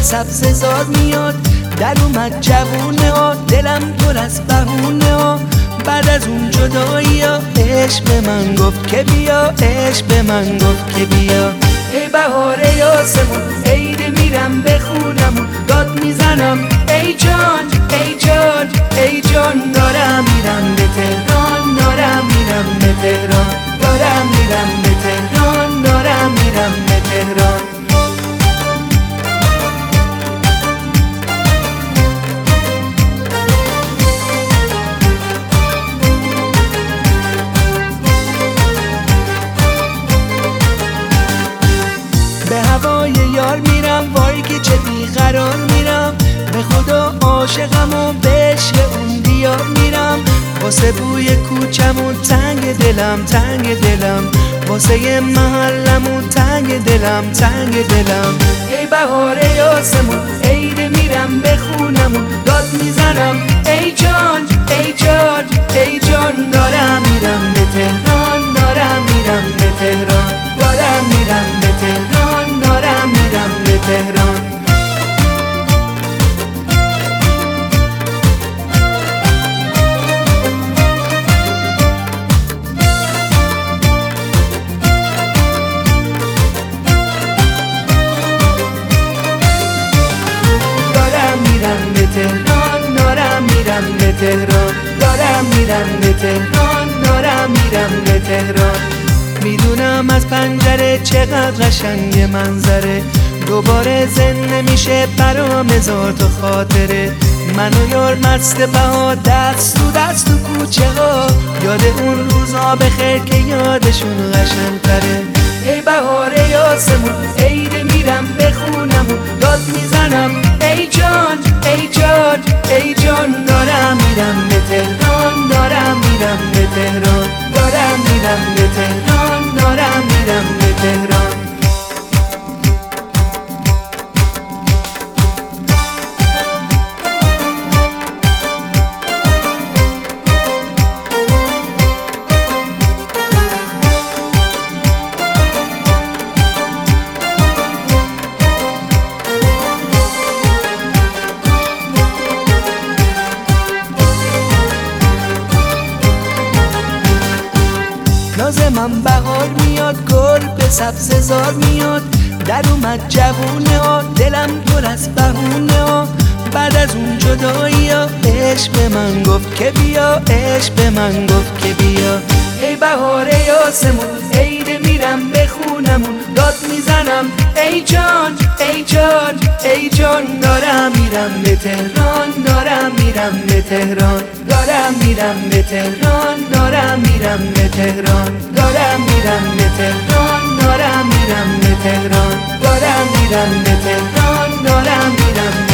سبززار میاد، در اومد جوونه ها، دلم پر از بهونه ها. بعد از اون جدایی ها عشق به من گفت که بیا، عشق به من گفت که بیا. ای بهار یاسمون، عید میرم به خونمون، داد میزنم ای جان ای جان ای جان. دارم میرم به تهران، دارم میرم به تهران، دارم میرم به تهران، دارم میرم به تهران. به هوای یار میرم، وای که چه بیقرار میرم. به خدا عاشقم و به عشق اون دیار میرم. واسه بوی کوچمون تنگ دلم، تنگ دلم. واسه محلمون تنگ دلم، تنگ دلم. ای بهار یاسمون، عید میرم به خونمون، داد میزنم ای جان ای جان ای جان. دارم میرم به تهران، دارم میرم به تهران، دارم میرم به تهران، دارم میرم به تهران. تهران دارم میرم به تهران، دارم میرم به تهران، دارم میرم به تهران. میدونم از پنجره چقدر قشنگ منظره، دوباره زنده میشه برام هزار تا خاطره. من و یار مست بهار، دست تو دست تو کوچه ها، یاد اون روزا بخیر که یادشون قشنگ تره. ای بهار یاسمون، عید میرم به خونمون، داد میزنم ای جان ای جان ای جان. دارم میرم به تهران، دارم میرم به تهران، دارم میرم به تهران، دارم میرم به تهران. من بهار میاد، گل به سبززار میاد، در اومد جوونه ها، دلم پر از بهونه ها. بعد از اون جدایی ها عشق به من گفت که بیا، عشق به من گفت که بیا. ای بهار یاسمون، عید میرم به خونمون، داد میزنم ای جان ای جان ای جان. دارم میرم به تهران، دارم میرم به تهران، دارم میرم به تهران، دارم میرم به تهران، دارم میرم به تهران، دارم میرم به تهران، دارم میرم به تهران، دارم میرم.